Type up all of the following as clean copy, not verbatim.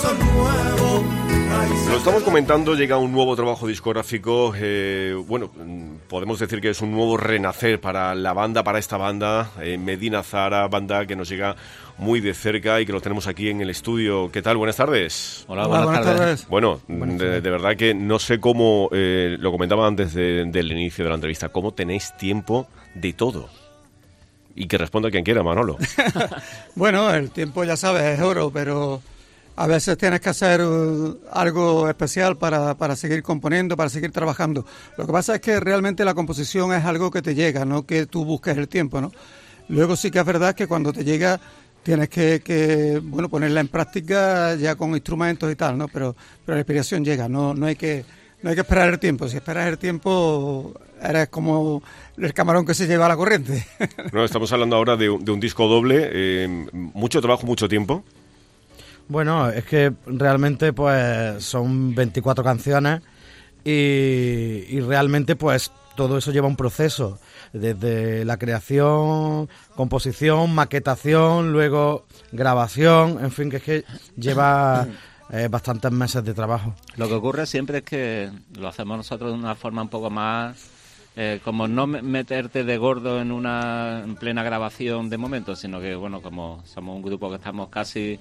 son nuevos. Lo estamos comentando, llega un nuevo trabajo discográfico, podemos decir que es un nuevo renacer para la banda, para esta banda, Medina Zahara, banda que nos llega muy de cerca y que lo tenemos aquí en el estudio. ¿Qué tal? Buenas tardes. Hola, buenas tardes. Bueno, de verdad que no sé cómo, lo comentaba antes del inicio de la entrevista, cómo tenéis tiempo de todo. Y que responda quien quiera, Manolo. Bueno, el tiempo, ya sabes, es oro, pero a veces tienes que hacer algo especial para seguir componiendo, para seguir trabajando. Lo que pasa es que realmente la composición es algo que te llega, no que tú busques el tiempo, ¿no? Luego sí que es verdad que cuando te llega tienes que ponerla en práctica ya con instrumentos y tal, ¿no? Pero la inspiración llega, no hay que esperar el tiempo. Si esperas el tiempo, eres como el camarón que se lleva a la corriente. No, estamos hablando ahora de un disco doble, mucho trabajo, mucho tiempo. Bueno, es que realmente pues son 24 canciones y realmente pues todo eso lleva un proceso, desde la creación, composición, maquetación, luego grabación, en fin, que es que lleva bastantes meses de trabajo. Lo que ocurre siempre es que lo hacemos nosotros de una forma un poco más, como no meterte de gordo en plena grabación de momento, sino que, bueno, como somos un grupo que estamos casi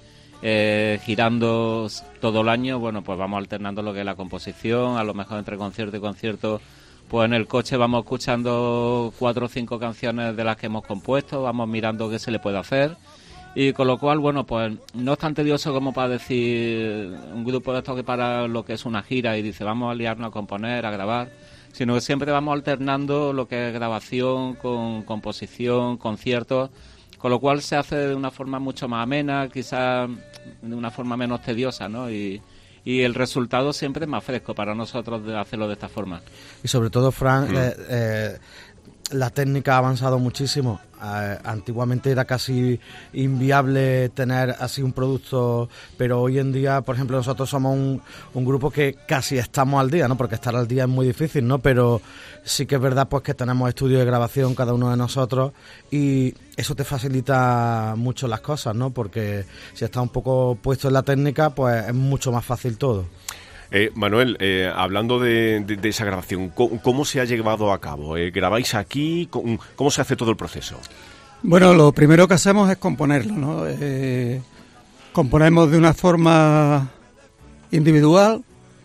girando todo el año, bueno, pues vamos alternando lo que es la composición, a lo mejor entre concierto y concierto, pues en el coche vamos escuchando 4 o 5 canciones de las que hemos compuesto, vamos mirando qué se le puede hacer, y con lo cual, bueno, pues no es tan tedioso como para decir un grupo de estos que para lo que es una gira y dice vamos a liarnos a componer, a grabar, sino que siempre vamos alternando lo que es grabación con composición, conciertos, con lo cual se hace de una forma mucho más amena, quizás de una forma menos tediosa, ¿no? Y el resultado siempre es más fresco para nosotros de hacerlo de esta forma. Y sobre todo, Fran, la técnica ha avanzado muchísimo. Antiguamente era casi inviable tener así un producto, pero hoy en día, por ejemplo, nosotros somos un grupo que casi estamos al día, ¿no? Porque estar al día es muy difícil, ¿no? Pero sí que es verdad pues que tenemos estudios de grabación cada uno de nosotros y eso te facilita mucho las cosas, ¿no? Porque si estás un poco puesto en la técnica, pues es mucho más fácil todo. Manuel, hablando de esa grabación, ¿cómo se ha llevado a cabo? ¿Grabáis aquí? ¿Cómo se hace todo el proceso? Bueno, lo primero que hacemos es componerlo, ¿no? Componemos de una forma individual.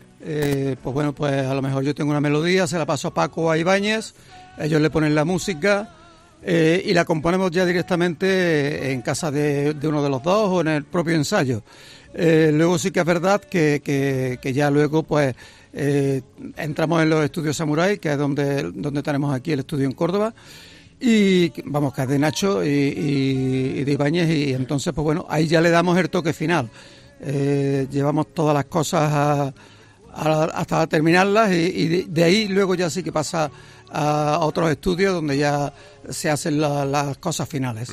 Pues a lo mejor yo tengo una melodía, se la paso a Paco o a Ibáñez, ellos le ponen la música y la componemos ya directamente en casa de uno de los dos o en el propio ensayo. Luego sí que es verdad que ya luego pues entramos en los estudios Samurai, que es donde tenemos aquí el estudio en Córdoba, y vamos, que es de Nacho y de Ibáñez, y entonces pues bueno, ahí ya le damos el toque final. Llevamos todas las cosas hasta terminarlas y de ahí luego ya sí que pasa a otros estudios donde ya se hacen las cosas finales.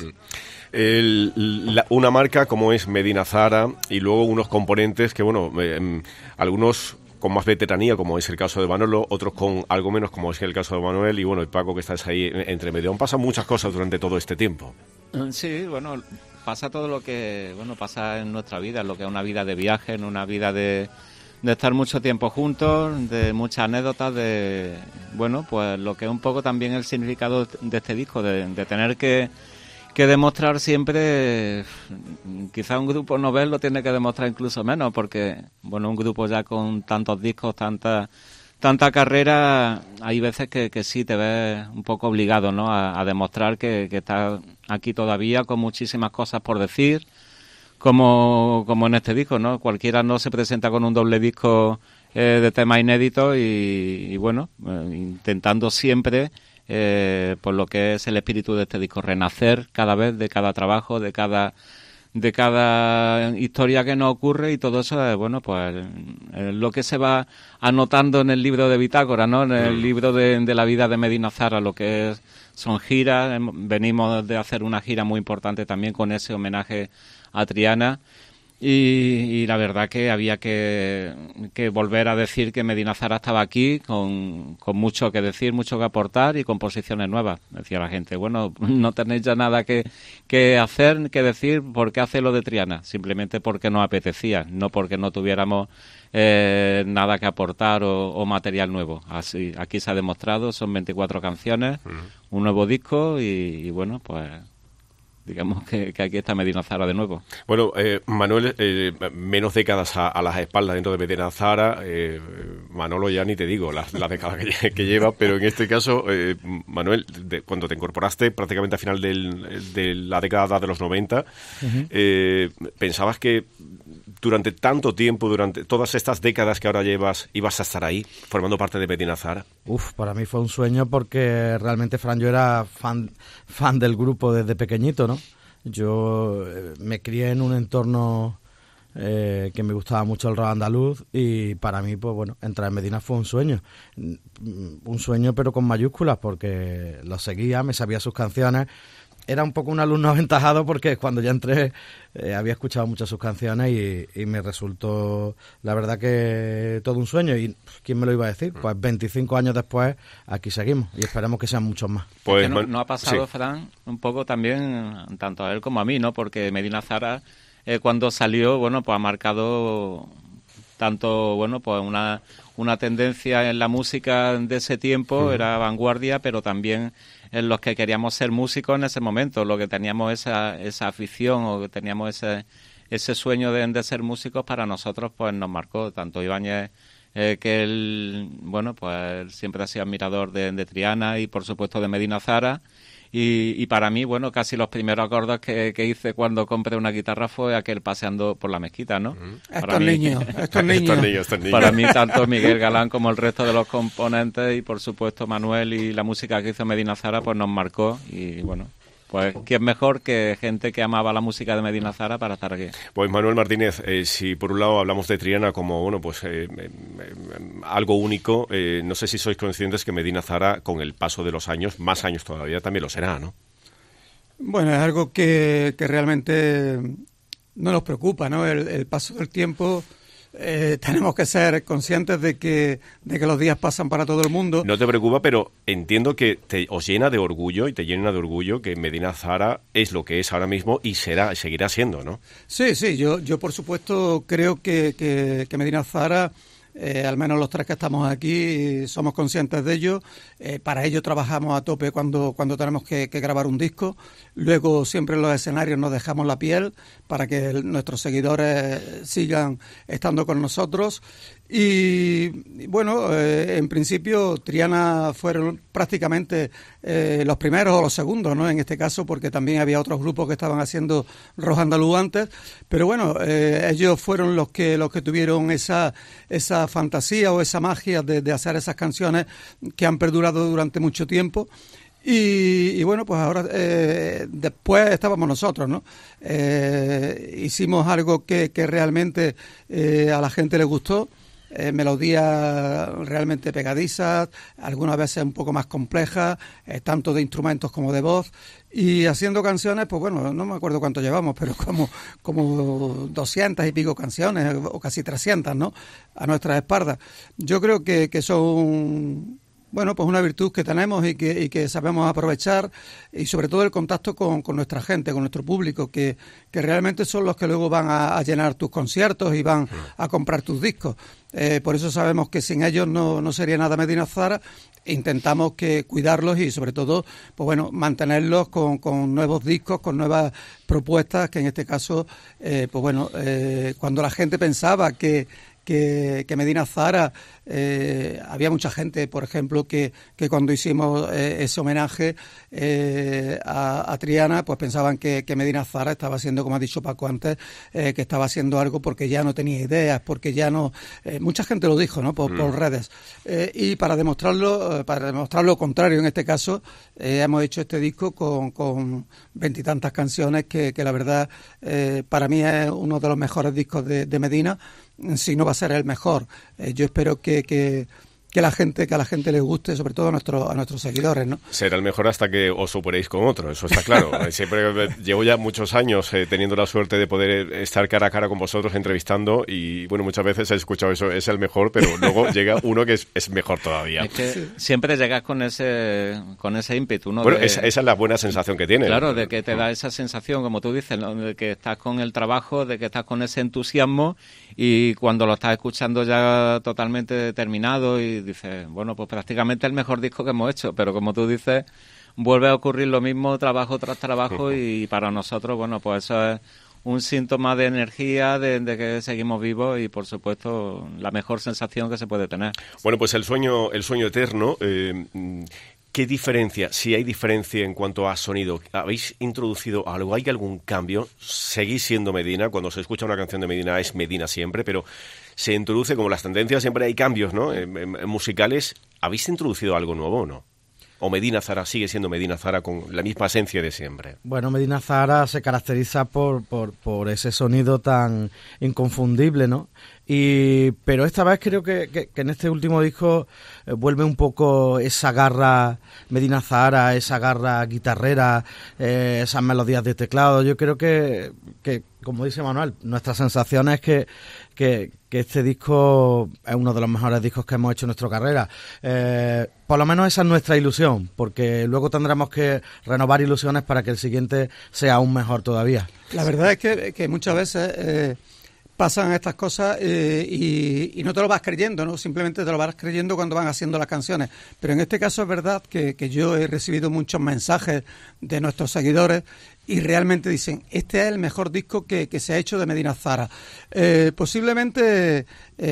Una marca como es Medina Zahara y luego unos componentes que, bueno, algunos con más veteranía, como es el caso de Manolo, otros con algo menos, como es el caso de Manuel, y bueno, y Paco, que estás ahí entre medio. Han pasado muchas cosas durante todo este tiempo. Sí, bueno, pasa todo lo que pasa en nuestra vida, lo que es una vida de viaje, en una vida de estar mucho tiempo juntos, de muchas anécdotas, de pues lo que es un poco también el significado de este disco, de tener que demostrar siempre, quizá un grupo novel lo tiene que demostrar incluso menos, porque un grupo ya con tantos discos, tanta carrera, hay veces que sí te ves un poco obligado, ¿no? a demostrar que estás aquí todavía con muchísimas cosas por decir, como en este disco, ¿no? Cualquiera no se presenta con un doble disco de temas inéditos y intentando siempre por lo que es el espíritu de este disco, renacer cada vez de cada trabajo, de cada historia que nos ocurre, y todo eso es lo que se va anotando en el libro de bitácora, ¿no? En el libro de la vida de Medina Zahara, lo que son giras. Venimos de hacer una gira muy importante también con ese homenaje a Triana. Y la verdad que había que volver a decir que Medina Zara estaba aquí con mucho que decir, mucho que aportar y composiciones nuevas. Decía la gente, bueno, no tenéis ya nada que hacer, que decir, ¿por qué hace lo de Triana? Simplemente porque nos apetecía, no porque no tuviéramos nada que aportar o material nuevo. Así, aquí se ha demostrado, son 24 canciones, un nuevo disco y bueno, pues digamos que aquí está Medina Zara de nuevo. Bueno, Manuel, menos décadas a las espaldas dentro de Medina Zara, Manolo ya ni te digo las décadas que lleva, pero en este caso, Manuel, cuando te incorporaste prácticamente a final de la década de los 90, ¿pensabas que durante tanto tiempo, durante todas estas décadas que ahora llevas, ibas a estar ahí, formando parte de Medina Zara? Para mí fue un sueño porque realmente, Fran, yo era fan del grupo desde pequeñito, ¿no? Yo me crié en un entorno que me gustaba mucho el rock andaluz y para mí, pues bueno, entrar en Medina fue un sueño pero con mayúsculas porque lo seguía, me sabía sus canciones. Era un poco un alumno aventajado porque cuando ya entré había escuchado muchas sus canciones y me resultó, la verdad, que todo un sueño. ¿Y quién me lo iba a decir? Pues 25 años después aquí seguimos y esperemos que sean muchos más. Pues no ha pasado, sí, Fran, un poco también, tanto a él como a mí, ¿no? Porque Medina Zara, cuando salió, bueno, pues ha marcado tanto, bueno, pues una tendencia en la música de ese tiempo, era vanguardia, pero también en los que queríamos ser músicos en ese momento, lo que teníamos esa afición o que teníamos ese sueño de ser músicos, para nosotros pues nos marcó. Tanto Ibáñez, que él, bueno, pues siempre ha sido admirador de Triana y por supuesto de Medina Zara. Y para mí, bueno, casi los primeros acordes que hice cuando compré una guitarra fue aquel Paseando por la Mezquita, ¿no? Estos niños. Para mí, tanto Miguel Galán como el resto de los componentes y, por supuesto, Manuel y la música que hizo Medina Zara, pues nos marcó. Y, bueno, pues ¿quién mejor que gente que amaba la música de Medina Zara para estar aquí? Pues Manuel Martínez, si por un lado hablamos de Triana como, bueno, pues algo único, no sé si sois conscientes que Medina Zara, con el paso de los años, más años todavía, también lo será, ¿no? Bueno, es algo que realmente no nos preocupa, ¿no? El paso del tiempo. Tenemos que ser conscientes de que los días pasan para todo el mundo. No te preocupa, pero entiendo que os llena de orgullo y te llena de orgullo que Medina Zara es lo que es ahora mismo y seguirá siendo, ¿no? Sí, yo por supuesto creo que Medina Zara, al menos los tres que estamos aquí, somos conscientes de ello. Para ello trabajamos a tope cuando tenemos que grabar un disco. Luego siempre en los escenarios nos dejamos la piel para que nuestros seguidores sigan estando con nosotros. Y bueno, en principio Triana fueron prácticamente los primeros o los segundos, ¿no? En este caso, porque también había otros grupos que estaban haciendo rock andaluz antes, pero bueno, ellos fueron los que tuvieron esa fantasía o esa magia de hacer esas canciones que han perdurado durante mucho tiempo. Y bueno, pues ahora después estábamos nosotros, ¿no? Hicimos algo que realmente a la gente le gustó. Melodías realmente pegadizas, algunas veces un poco más complejas, tanto de instrumentos como de voz, y haciendo canciones, pues bueno, no me acuerdo cuánto llevamos, pero como 200 y pico canciones, o casi 300, ¿no?, a nuestras espaldas. Yo creo que son, bueno, pues una virtud que tenemos y que sabemos aprovechar, y sobre todo el contacto con nuestra gente, con nuestro público, que realmente son los que luego van a llenar tus conciertos y van a comprar tus discos. Por eso sabemos que sin ellos no sería nada Medina Zara. Intentamos cuidarlos y sobre todo, pues bueno, mantenerlos con nuevos discos, con nuevas propuestas, que en este caso, pues bueno, cuando la gente pensaba que Medina Zara, había mucha gente, por ejemplo, que cuando hicimos ese homenaje a Triana, pues pensaban que Medina Zara estaba haciendo, como ha dicho Paco antes, que estaba haciendo algo porque ya no tenía ideas, porque ya no... mucha gente lo dijo, ¿no?, por redes. Y para demostrar lo contrario, en este caso, hemos hecho este disco con 20 y tantas canciones que la verdad, para mí es uno de los mejores discos de Medina, si no va a ser el mejor. Yo espero que a la gente les guste, sobre todo a nuestros seguidores, ¿no? Será el mejor hasta que os superéis con otro, eso está claro. Siempre llevo ya muchos años teniendo la suerte de poder estar cara a cara con vosotros entrevistando y bueno, muchas veces he escuchado eso, es el mejor, pero luego llega uno que es mejor todavía. Es que siempre llegas con ese ímpetu, ¿no? Bueno, esa es la buena sensación que tiene. Claro, de que te da esa sensación, como tú dices, ¿no? De que estás con el trabajo, de que estás con ese entusiasmo y cuando lo estás escuchando ya totalmente terminado y dices, bueno, pues prácticamente el mejor disco que hemos hecho, pero como tú dices, vuelve a ocurrir lo mismo trabajo tras trabajo y para nosotros, bueno, pues eso es un síntoma de energía, de que seguimos vivos y, por supuesto, la mejor sensación que se puede tener. Bueno, pues el sueño eterno, ¿qué diferencia? Si hay diferencia en cuanto a sonido, ¿habéis introducido algo? ¿Hay algún cambio? ¿Seguís siendo Medina? Cuando se escucha una canción de Medina es Medina siempre, pero se introduce, como las tendencias, siempre hay cambios, ¿no? En musicales, ¿habéis introducido algo nuevo o no? ¿O Medina Zara sigue siendo Medina Zara con la misma esencia de siempre? Bueno, Medina Zara se caracteriza por ese sonido tan inconfundible, ¿no? Pero esta vez creo que en este último disco vuelve un poco esa garra Medina Zara, esa garra guitarrera, esas melodías de teclado. Yo creo que como dice Manuel, nuestra sensación es que este disco es uno de los mejores discos que hemos hecho en nuestra carrera. Por lo menos esa es nuestra ilusión, porque luego tendremos que renovar ilusiones para que el siguiente sea aún mejor todavía. La verdad es que muchas veces pasan estas cosas y no te lo vas creyendo, ¿no? Simplemente te lo vas creyendo cuando van haciendo las canciones. Pero en este caso es verdad que yo he recibido muchos mensajes de nuestros seguidores y realmente dicen, este es el mejor disco que se ha hecho de Medina Zara. Posiblemente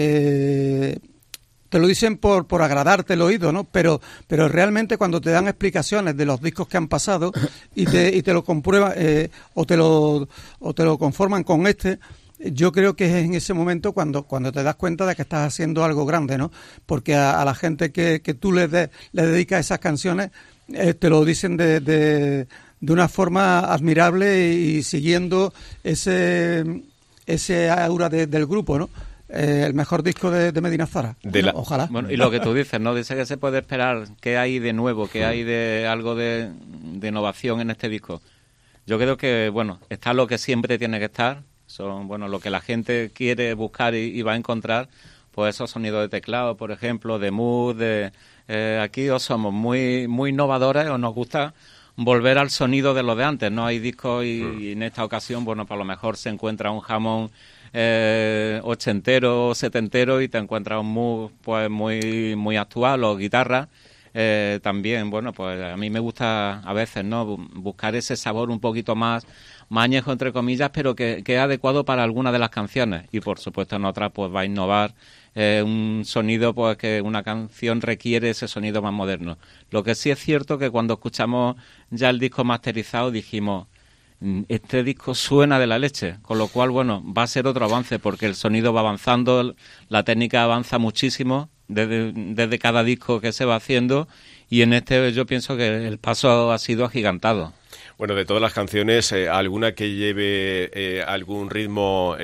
te lo dicen por agradarte el oído, ¿no? Pero realmente cuando te dan explicaciones de los discos que han pasado y te lo comprueban o te lo conforman con este, yo creo que es en ese momento cuando te das cuenta de que estás haciendo algo grande, ¿no? Porque a la gente que tú le dedicas esas canciones te lo dicen de una forma admirable y siguiendo ese aura del grupo, ¿no? El mejor disco de Medina Zara. Ojalá. Bueno, y lo que tú dices, ¿no? Dice que se puede esperar, ¿qué hay de nuevo? ¿Qué hay de algo de innovación en este disco? Yo creo que, bueno, está lo que siempre tiene que estar. Son, bueno, lo que la gente quiere buscar y va a encontrar, pues esos sonidos de teclado, por ejemplo, de mood, aquí o somos muy innovadores o nos gusta volver al sonido de lo de antes, ¿no? Hay discos y en esta ocasión, bueno, pues a lo mejor se encuentra un Hammond ochentero, setentero y te encuentras un mood pues muy actual o guitarra. También, bueno, pues a mí me gusta a veces, ¿no? Buscar ese sabor un poquito más añejo, entre comillas, pero que es adecuado para alguna de las canciones. Y, por supuesto, en otras, pues va a innovar un sonido, pues que una canción requiere ese sonido más moderno. Lo que sí es cierto que cuando escuchamos ya el disco masterizado dijimos, este disco suena de la leche, con lo cual, bueno, va a ser otro avance porque el sonido va avanzando, la técnica avanza muchísimo desde cada disco que se va haciendo y en este yo pienso que el paso ha sido agigantado. Bueno, de todas las canciones, ¿alguna que lleve algún ritmo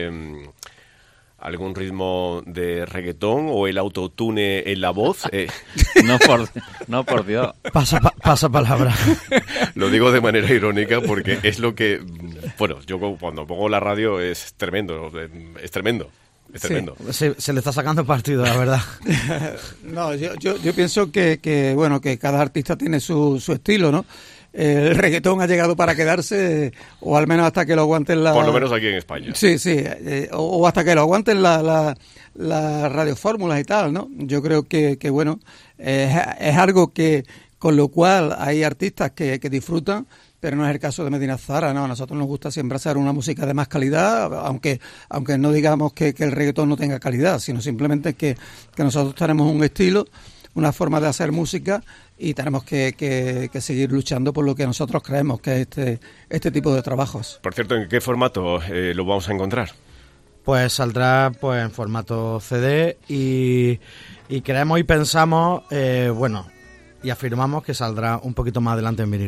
de reggaetón o el autotune en la voz? No, por Dios. Pasa palabra. Lo digo de manera irónica porque es lo que... Bueno, yo cuando pongo la radio es tremendo, es tremendo. Es tremendo. Sí, se le está sacando partido, la verdad. No, yo pienso que bueno, que cada artista tiene su estilo, ¿no? El reggaetón ha llegado para quedarse, o al menos hasta que lo aguanten por lo menos aquí en España. Sí, o hasta que lo aguanten las radiofórmulas y tal, ¿no? Yo creo que bueno, es algo que con lo cual hay artistas que disfrutan, pero no es el caso de Medina Zara, ¿no? A nosotros nos gusta siempre hacer una música de más calidad, aunque no digamos que el reggaetón no tenga calidad, sino simplemente que nosotros tenemos un estilo, una forma de hacer música y tenemos que seguir luchando por lo que nosotros creemos que es este tipo de trabajos. Por cierto, ¿en qué formato lo vamos a encontrar? Pues saldrá pues en formato CD y creemos y pensamos, y afirmamos que saldrá un poquito más adelante en vinilo.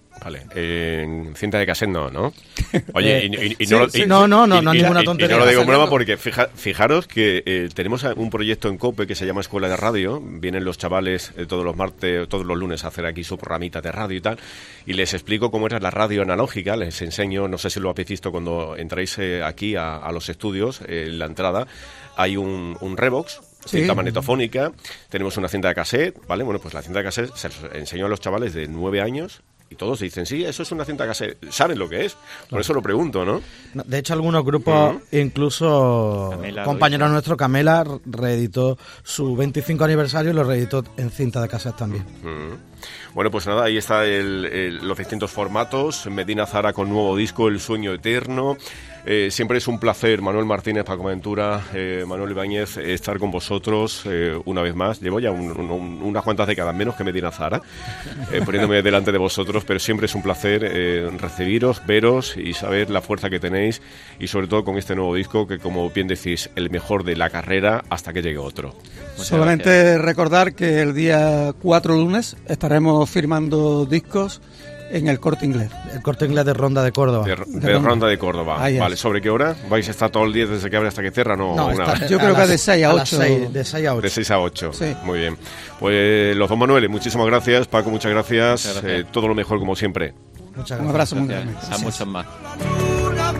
Vale, en cinta de cassette no. Oye, no, ninguna tontería. Y no lo digo en broma porque fijaros que tenemos un proyecto en COPE que se llama Escuela de Radio. Vienen los chavales todos los martes, todos los lunes a hacer aquí su programita de radio y tal. Y les explico cómo era la radio analógica. Les enseño, no sé si lo habéis visto cuando entráis aquí a los estudios, en la entrada hay un Revox. Cinta magnetofónica, tenemos una cinta de cassette, ¿vale? Bueno, pues la cinta de cassette se los enseño a los chavales de 9 años y todos dicen, sí, eso es una cinta de cassette. ¿Saben lo que es? Por eso lo pregunto, ¿no? De hecho, algunos grupos, incluso Camela, compañeros nuestros, Camela reeditó su 25 aniversario y lo reeditó en cinta de cassette también. Bueno, pues nada, ahí está los distintos formatos. Medina Zahara con nuevo disco, El Sueño Eterno. Siempre es un placer, Manuel Martínez, Paco Ventura, Manuel Ibáñez, estar con vosotros una vez más. Llevo ya unas cuantas décadas menos que Medina Zahara, poniéndome delante de vosotros, pero siempre es un placer recibiros, veros y saber la fuerza que tenéis, y sobre todo con este nuevo disco que, como bien decís, el mejor de la carrera hasta que llegue otro. Solamente recordar que el día 4 lunes estaremos firmando discos en el Corte Inglés. El Corte Inglés de Ronda de Córdoba. De Ronda de Córdoba. Vale, ¿sobre qué hora? ¿Vais a estar todo el día desde que abre hasta que cierra? Yo creo que de 6 a 8. De 6 a 8. De 6 a 8. Sí. Muy bien. Pues los dos Manueles, muchísimas gracias. Paco, muchas gracias. Todo lo mejor como siempre. Muchas gracias. Un abrazo muy grande. A muchos más. La luna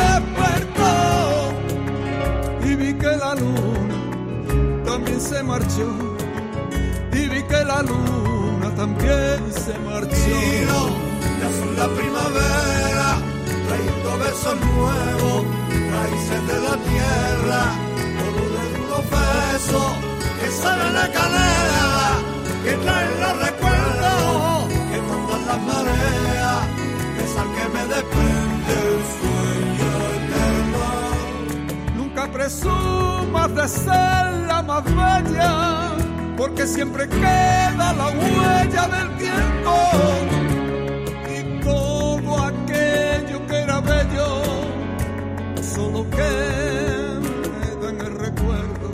me despertó y vi que la luna también se marchó. Y vi que la luna también se marchó. Ya son la primavera, trayendo versos nuevos, raíces de la tierra, colores de unos besos que saben la canela, que traen los recuerdos, que mandan las mareas, esa que me desprende el sueño eterno. Nunca presumas de ser la más bella, porque siempre queda la huella del tiempo. Todo aquello que era bello solo queda en el recuerdo.